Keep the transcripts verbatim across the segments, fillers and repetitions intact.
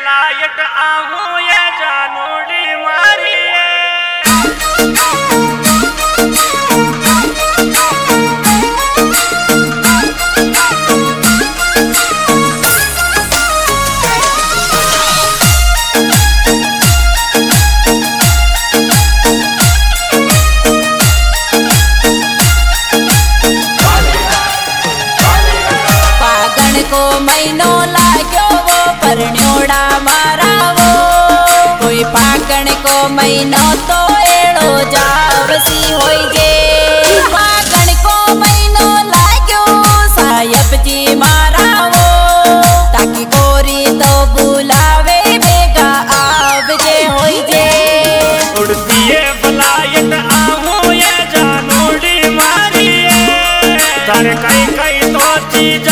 Flight आहूं ये जानूड़ी मारी को महीनो लाग्यो वो परण्योड़ा मारा वो कोई पाकण को महीनो तो एड़ो जावसी होई जे पाकण को महीनो लाग्यो साहब जी मारा वो ताकि गोरी तो बुलावे बेगा आव जे होई जे उड़ती है फ्लाइट आहूं ये जानूड़ी मारी तारे कई कई तो चीज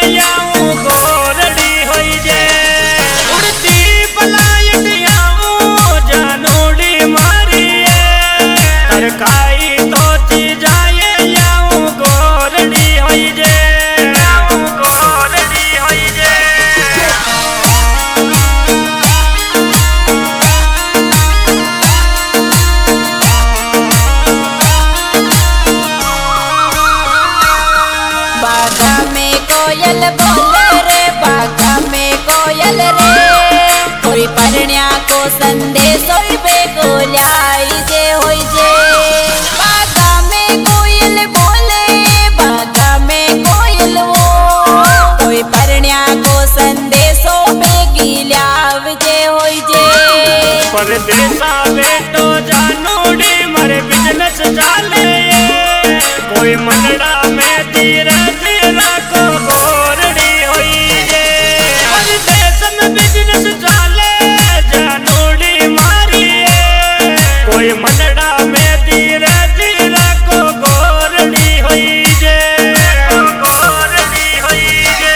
कोयल बोले रे बागा में कोयल रे कोई परण्या को संदेश होई बेगो लाई जे होई जे बागा में कोयल बोले बागा में कोयल वो कोई परण्या को संदेश हो बेगी लाव जे होई जे परदेसा बेटो जानूड़ी मरे बिजनेस चाले कोई मनड़ा में धीरे धीरे को गोरड़ी होई जे परदेस में बिजनेस चाले जानूड़ी मारी कोई मनड़ा में धीरे धीरे को गोरड़ी होई जे गोरड़ी होई जे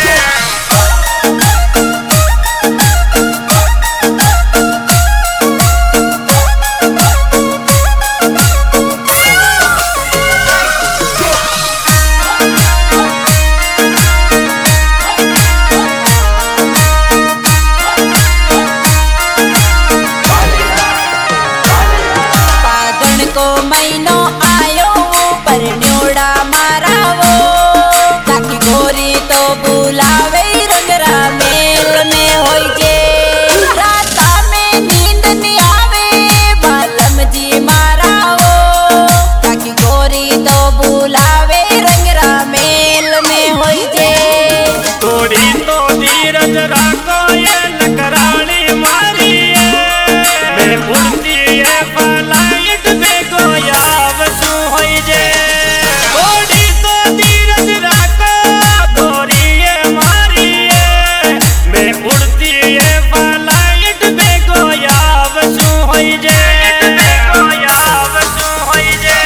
को महीनो आयो वो परण्योड़ा मारा वो ताकि गोरी तो बुलावे रंगरा मेल में होई जे राता में नींद नहीं आवे बालम जी मारा वो ताकि गोरी तो बुलावे रंगरा मेल में होई जे थोड़ी तो धीरज रखो ये लकरानी मारी मैं उड़ती है फ्लाइट बेगो यावसू होई जे थोड़ी तो धीरज रखो गोरी ये मारी मैं उड़ती है फ्लाइट बेगो यावसू होई जे बेगो यावसू होई जे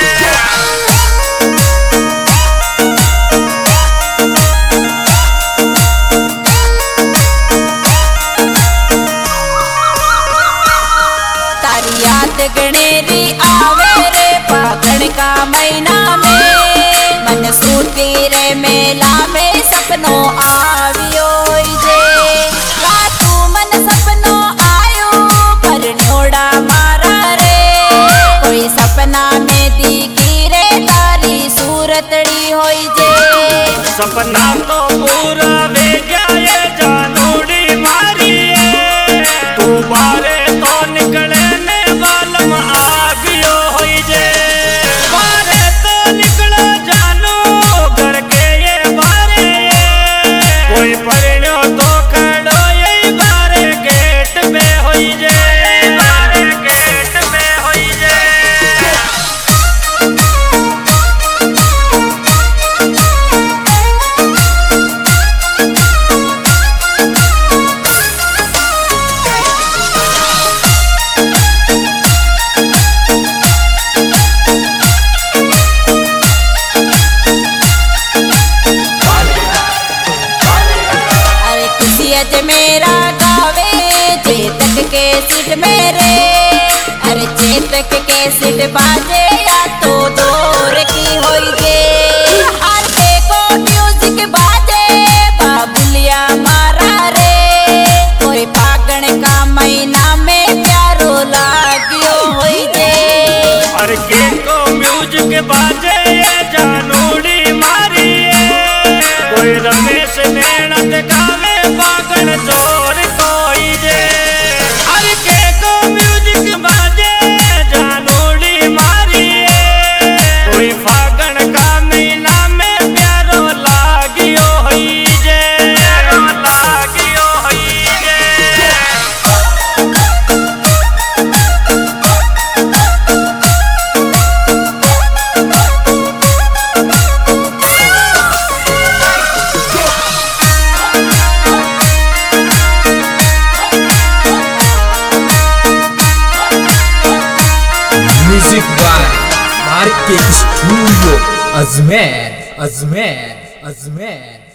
याद गणेरी आवे रे पाकण का महीना में मन सूती रे मेला में सपनों आवियो जे रातू मन सपनों आयो परण्योड़ा मारा रे कोई सपना में दिखी रे तारी सूरतड़ी होई जे सपना तो पूरा वे गया ये जानूड़ी मारी तू बारे तो निकले बालम आगियो होई जे बारे तो निकलो जानू घर के ये बारे कोई परिणो तो खड़ो यही बारे गेट पे होई जे बारे गेट पे होई जे मेरा गावे चेतक के सिट मेरे अरे चेतक के सिट बाजे या तो दौर की होई जे हर के को म्यूजिक बाजे बाबुलिया मारा रे कोई अजमेर अजमेर अजमेर।